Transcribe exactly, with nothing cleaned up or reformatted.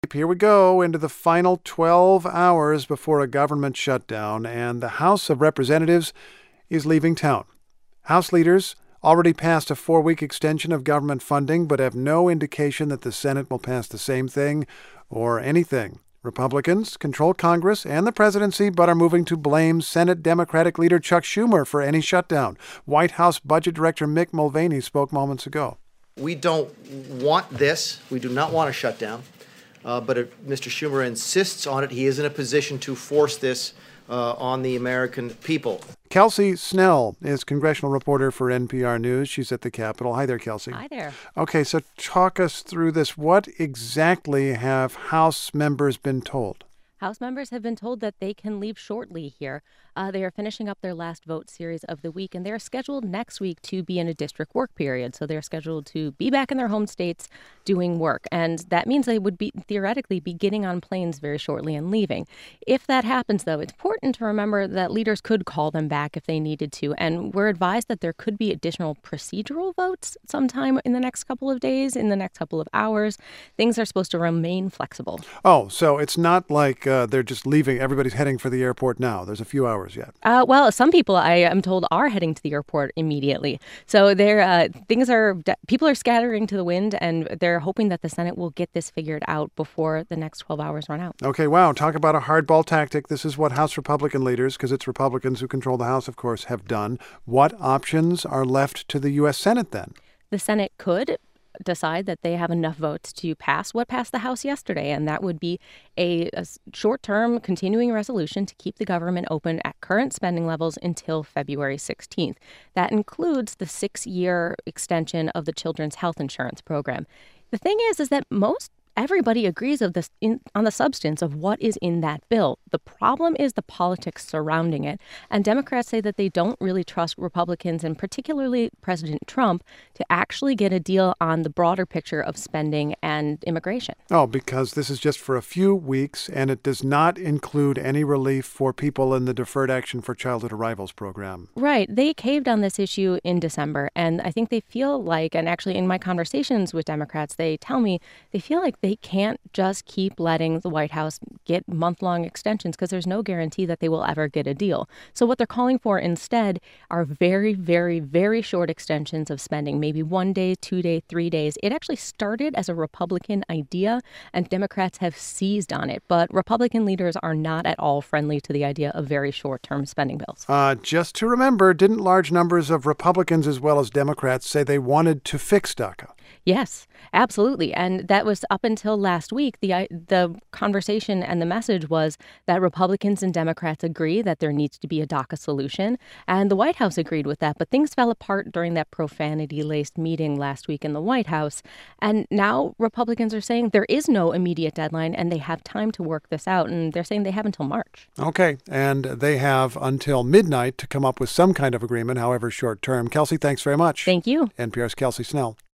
Here we go into the final twelve hours before a government shutdown, and the House of Representatives is leaving town. House leaders already passed a four-week extension of government funding, but have no indication that the Senate will pass the same thing or anything. Republicans control Congress and the presidency, but are moving to blame Senate Democratic leader Chuck Schumer for any shutdown. White House Budget Director Mick Mulvaney spoke moments ago. We don't want this. We do not want a shutdown. Uh, but if Mister Schumer insists on it, he is in a position to force this uh, on the American people. Kelsey Snell is congressional reporter for N P R News. She's at the Capitol. Hi there, Kelsey. Hi there. Okay, so talk us through this. What exactly have House members been told? House members have been told that they can leave shortly here. Uh, they are finishing up their last vote series of the week, and they're scheduled next week to be in a district work period. So they're scheduled to be back in their home states doing work. And that means they would be theoretically be getting on planes very shortly and leaving. If that happens, though, it's important to remember that leaders could call them back if they needed to. And we're advised that there could be additional procedural votes sometime in the next couple of days, in the next couple of hours. Things are supposed to remain flexible. Oh, so it's not like uh, they're just leaving. Everybody's heading for the airport now. There's a few hours yet. Uh, well, some people, I am told, are heading to the airport immediately. So there, uh, things are, people are scattering to the wind, and they're hoping that the Senate will get this figured out before the next twelve hours run out. Okay, wow. Talk about a hardball tactic. This is what House Republican leaders, because it's Republicans who control the House, of course, have done. What options are left to the U S. Senate then? The Senate could decide that they have enough votes to pass what passed the House yesterday, and that would be a, a short-term continuing resolution to keep the government open at current spending levels until February sixteenth. That includes the six-year extension of the Children's Health Insurance Program. The thing is, is that most everybody agrees of this in, on the substance of what is in that bill. The problem is the politics surrounding it. And Democrats say that they don't really trust Republicans, and particularly President Trump, to actually get a deal on the broader picture of spending and immigration. Oh, because this is just for a few weeks, and it does not include any relief for people in the Deferred Action for Childhood Arrivals program. Right. They caved on this issue in December, and I think they feel like, and actually in my conversations with Democrats, they tell me they feel like they can't just keep letting the White House get month-long extensions because there's no guarantee that they will ever get a deal. So what they're calling for instead are very, very, very short extensions of spending, maybe one day, two day, three days. It actually started as a Republican idea, and Democrats have seized on it. But Republican leaders are not at all friendly to the idea of very short-term spending bills. Uh, just to remember, didn't large numbers of Republicans as well as Democrats say they wanted to fix DACA? Yes, absolutely. And that was up until last week. The the conversation and the message was that Republicans and Democrats agree that there needs to be a DACA solution. And the White House agreed with that. But things fell apart during that profanity-laced meeting last week in the White House. And now Republicans are saying there is no immediate deadline and they have time to work this out. And they're saying they have until March. Okay. And they have until midnight to come up with some kind of agreement, however short term. Kelsey, thanks very much. Thank you. N P R's Kelsey Snell.